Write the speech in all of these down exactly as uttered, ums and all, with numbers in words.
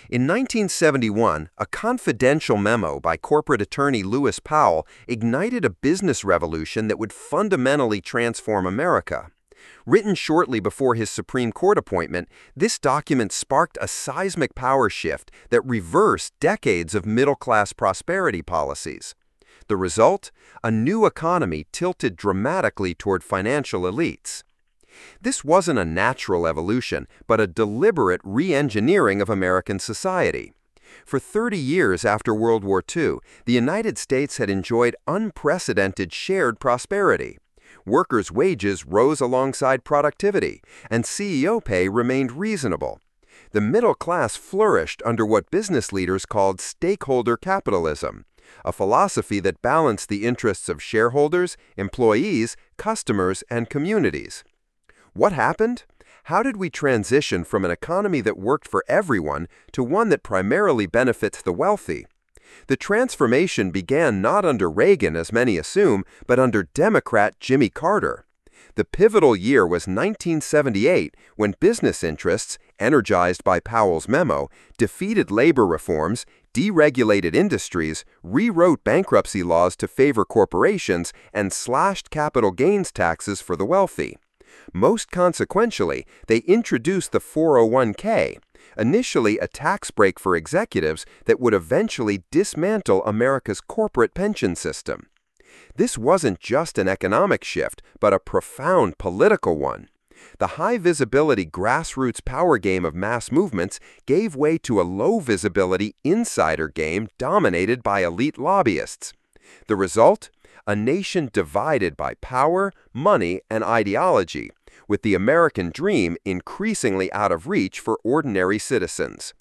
In nineteen seventy-one, a confidential memo by corporate attorney Lewis Powell ignited a business revolution that would fundamentally transform America. Written shortly before his Supreme Court appointment, this document sparked a seismic power shift that reversed decades of middle-class prosperity policies. The result? A new economy tilted dramatically toward financial elites. This wasn't a natural evolution, but a deliberate re-engineering of American society. For thirty years after World War Two, the United States had enjoyed unprecedented shared prosperity. Workers' wages rose alongside productivity, and C E O pay remained reasonable. The middle class flourished under what business leaders called stakeholder capitalism, a philosophy that balanced the interests of shareholders, employees, customers, and communities. What happened? How did we transition from an economy that worked for everyone to one that primarily benefits the wealthy? The transformation began not under Reagan, as many assume, but under Democrat Jimmy Carter. The pivotal year was nineteen seventy-eight, when business interests, energized by Powell's memo, defeated labor reforms, deregulated industries, rewrote bankruptcy laws to favor corporations, and slashed capital gains taxes for the wealthy. Most consequentially, they introduced the four oh one K, initially a tax break for executives that would eventually dismantle America's corporate pension system. This wasn't just an economic shift, but a profound political one. The high-visibility grassroots power game of mass movements gave way to a low-visibility insider game dominated by elite lobbyists. The result? A nation divided by power, money, and ideology, with the American dream increasingly out of reach for ordinary citizens.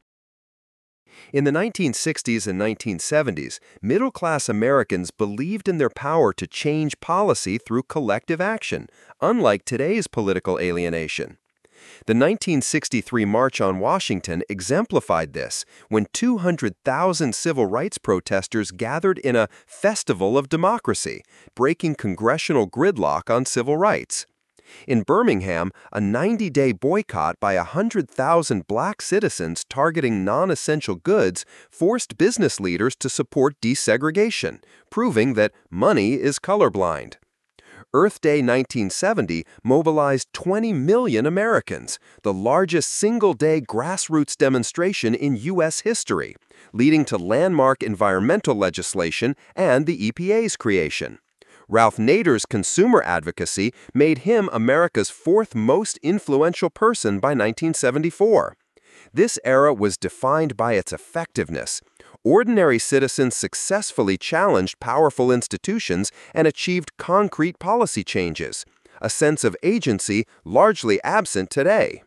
In the nineteen sixties and nineteen seventies, middle-class Americans believed in their power to change policy through collective action, unlike today's political alienation. The nineteen sixty-three March on Washington exemplified this, when two hundred thousand civil rights protesters gathered in a festival of democracy, breaking congressional gridlock on civil rights. In Birmingham, a ninety-day boycott by one hundred thousand black citizens targeting non-essential goods forced business leaders to support desegregation, proving that money is colorblind. Earth Day nineteen seventy mobilized twenty million Americans, the largest single-day grassroots demonstration in U S history, leading to landmark environmental legislation and the E P A's creation. Ralph Nader's consumer advocacy made him America's fourth most influential person by nineteen seventy-four. This era was defined by its effectiveness. Ordinary citizens successfully challenged powerful institutions and achieved concrete policy changes, a sense of agency largely absent today.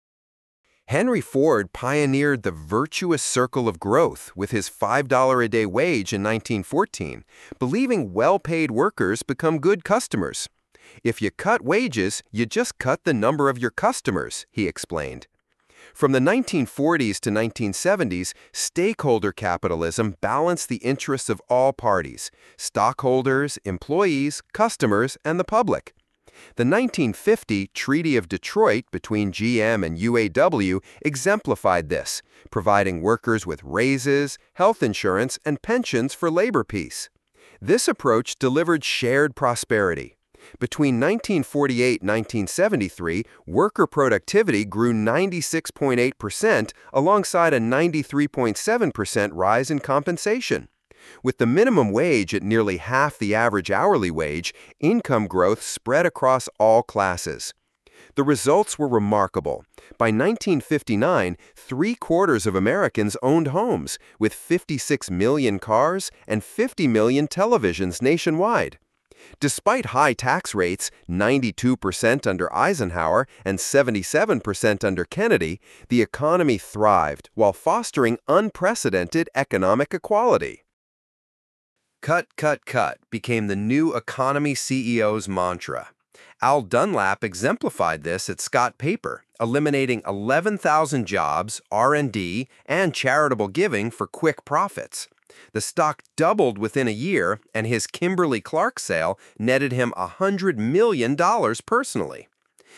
Henry Ford pioneered the virtuous circle of growth with his five dollars a day wage in nineteen fourteen, believing well-paid workers become good customers. If you cut wages, you just cut the number of your customers, he explained. From the nineteen forties to nineteen seventies, stakeholder capitalism balanced the interests of all parties: stockholders, employees, customers, and the public. The nineteen fifty Treaty of Detroit between G M and U A W exemplified this, providing workers with raises, health insurance, and pensions for labor peace. This approach delivered shared prosperity. Between nineteen forty-eight and nineteen seventy-three, worker productivity grew ninety-six point eight percent alongside a ninety-three point seven percent rise in compensation. With the minimum wage at nearly half the average hourly wage, income growth spread across all classes. The results were remarkable. By nineteen fifty-nine, three-quarters of Americans owned homes, with fifty-six million cars and fifty million televisions nationwide. Despite high tax rates, ninety-two percent under Eisenhower and seventy-seven percent under Kennedy, the economy thrived while fostering unprecedented economic equality. Cut, cut, cut became the new economy C E O's mantra. Al Dunlap exemplified this at Scott Paper, eliminating eleven thousand jobs, R and D, and charitable giving for quick profits. The stock doubled within a year, and his Kimberly-Clark sale netted him one hundred million dollars personally.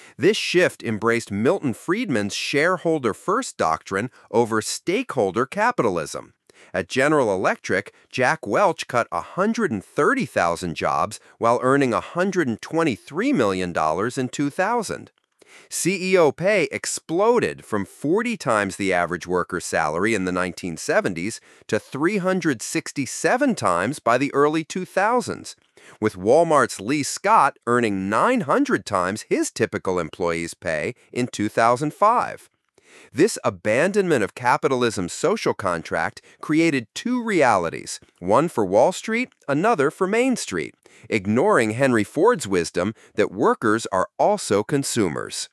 This shift embraced Milton Friedman's shareholder first doctrine over stakeholder capitalism. At General Electric, Jack Welch cut one hundred thirty thousand jobs while earning one hundred twenty-three million dollars in two thousand. C E O pay exploded from forty times the average worker's salary in the nineteen seventies to three hundred sixty-seven times by the early two thousands, with Walmart's Lee Scott earning nine hundred times his typical employee's pay in two thousand five. This abandonment of capitalism's social contract created two realities, one for Wall Street, another for Main Street, ignoring Henry Ford's wisdom that workers are also consumers.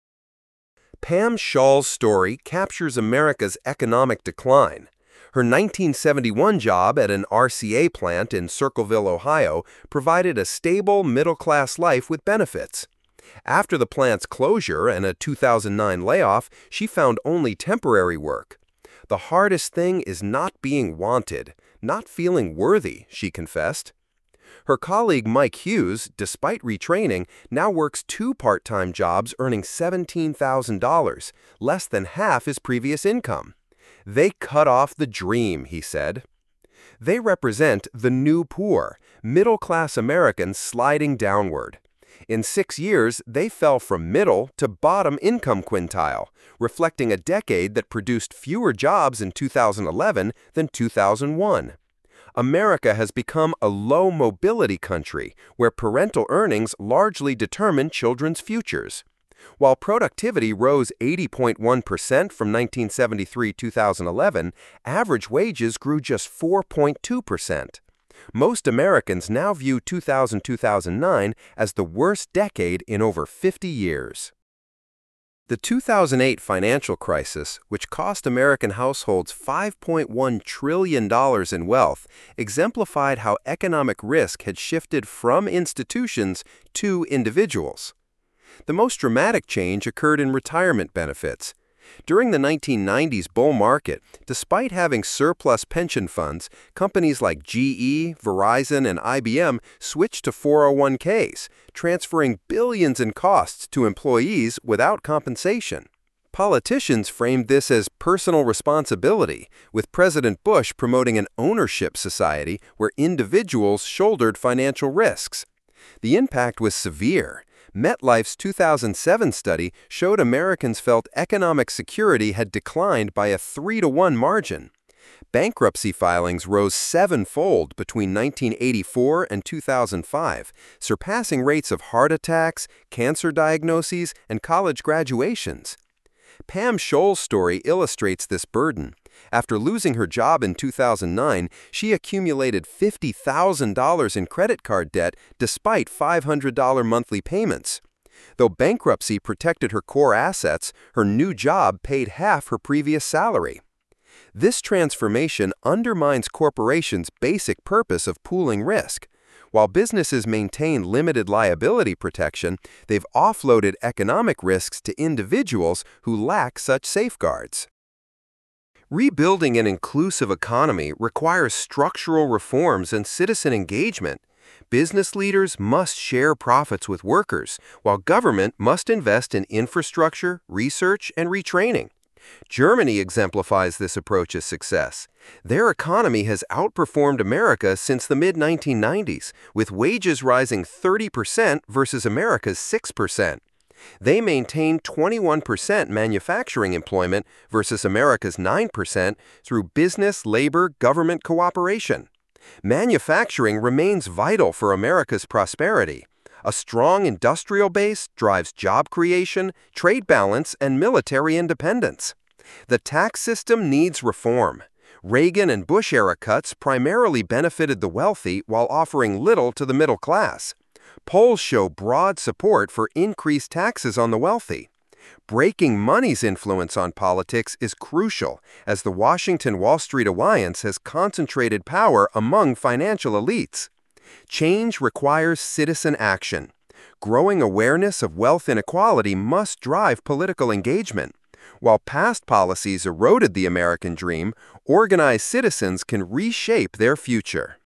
Pam Shaw's story captures America's economic decline. Her nineteen seventy-one job at an R C A plant in Circleville, Ohio, provided a stable, middle-class life with benefits. After the plant's closure and a two thousand nine layoff, she found only temporary work. "The hardest thing is not being wanted, not feeling worthy," she confessed. Her colleague Mike Hughes, despite retraining, now works two part-time jobs earning seventeen thousand dollars, less than half his previous income. "They cut off the dream," he said. They represent the new poor, middle-class Americans sliding downward. In six years, they fell from middle to bottom income quintile, reflecting a decade that produced fewer jobs in two thousand eleven than two thousand one. America has become a low-mobility country where parental earnings largely determine children's futures. While productivity rose eighty point one percent from nineteen seventy-three to two thousand eleven, average wages grew just four point two percent. Most Americans now view two thousand to two thousand nine as the worst decade in over fifty years. The two thousand eight financial crisis, which cost American households five point one trillion dollars in wealth, exemplified how economic risk had shifted from institutions to individuals. The most dramatic change occurred in retirement benefits. During the nineteen nineties bull market, despite having surplus pension funds, companies like G E, Verizon, and I B M switched to four oh one Ks, transferring billions in costs to employees without compensation. Politicians framed this as personal responsibility, with President Bush promoting an ownership society where individuals shouldered financial risks. The impact was severe. MetLife's two thousand seven study showed Americans felt economic security had declined by a three to one margin. Bankruptcy filings rose sevenfold between nineteen eighty-four and two thousand five, surpassing rates of heart attacks, cancer diagnoses, and college graduations. Pam Shaw's story illustrates this burden. After losing her job in two thousand nine, she accumulated fifty thousand dollars in credit card debt despite five hundred dollars monthly payments. Though bankruptcy protected her core assets, her new job paid half her previous salary. This transformation undermines corporations' basic purpose of pooling risk. While businesses maintain limited liability protection, they've offloaded economic risks to individuals who lack such safeguards. Rebuilding an inclusive economy requires structural reforms and citizen engagement. Business leaders must share profits with workers, while government must invest in infrastructure, research, and retraining. Germany exemplifies this approach's success. Their economy has outperformed America since the mid nineteen nineties, with wages rising thirty percent versus America's six percent. They maintain twenty-one percent manufacturing employment versus America's nine percent through business-labor-government cooperation. Manufacturing remains vital for America's prosperity. A strong industrial base drives job creation, trade balance, and military independence. The tax system needs reform. Reagan and Bush-era cuts primarily benefited the wealthy while offering little to the middle class. Polls show broad support for increased taxes on the wealthy. Breaking money's influence on politics is crucial, as the Washington-Wall Street alliance has concentrated power among financial elites. Change requires citizen action. Growing awareness of wealth inequality must drive political engagement. While past policies eroded the American dream, organized citizens can reshape their future.